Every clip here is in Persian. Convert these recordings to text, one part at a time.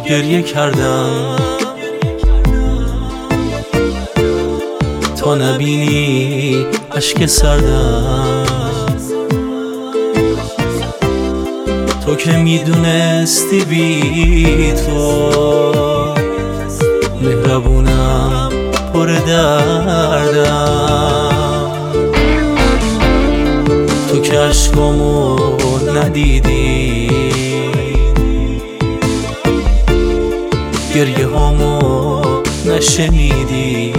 گریه کردم تا نبینی اشک سردم. تو که میدونستی بی تو مهربونم پر دردم. تو که عشقامو ندیدی گریه هامو نشنیدی،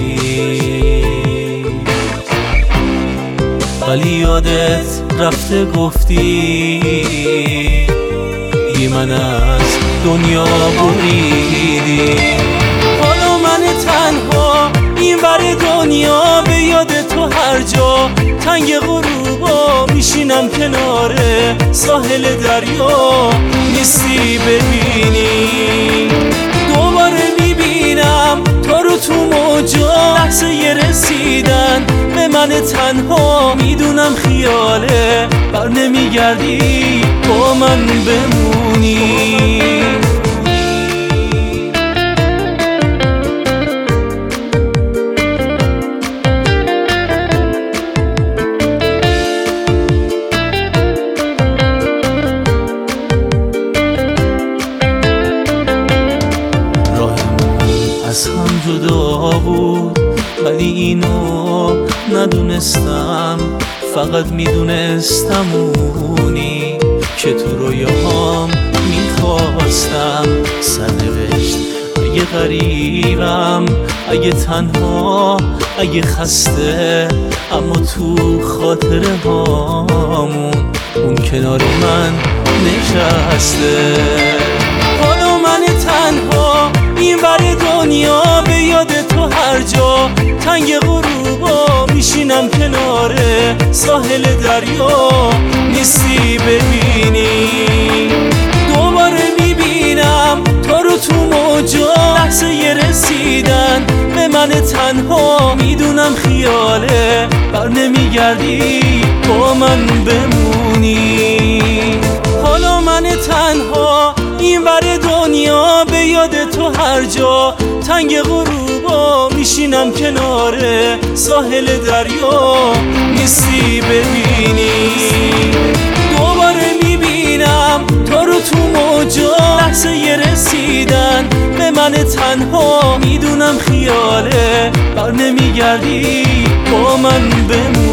ولی یادت رفته گفتی من از دنیا بریدی. حالا من تنها این ور دنیا به یاد تو هر جا تنگ غروبا میشینم کنار ساحل دریا. نیستی ببینی دوباره میبینم تو رو تو موجا، لحظه رسیدن به من تنها. میدونم خیاله بر نمیگردی با من بمونی. از هم جدا بود ولی اینو ندونستم، فقط میدونستم اونی که تو رویاهام میخواستم. سرنوشت اگه غریبم، اگه تنها، اگه خسته، اما تو خاطره هامون اون کنار من نشسته. حالا من تنها این ور دنیا به یاد تو هر جا تنگ غروبا میشینم کنار ساحل دریا. نیستی ببینی دوباره میبینم تو رو تو موجا، لحظه رسیدن به من تنها. میدونم خیاله بر نمیگردی با من بمونی. حالا من تنها این ور دنیا به یاد تو هر جا تنگ غروبا میشینم کنار ساحل دریا. نیستی ببینی دوباره میبینم تو رو تو موجا، لحظه رسیدن به من تنها. میدونم خیاله بر نمیگردی با من بمونی.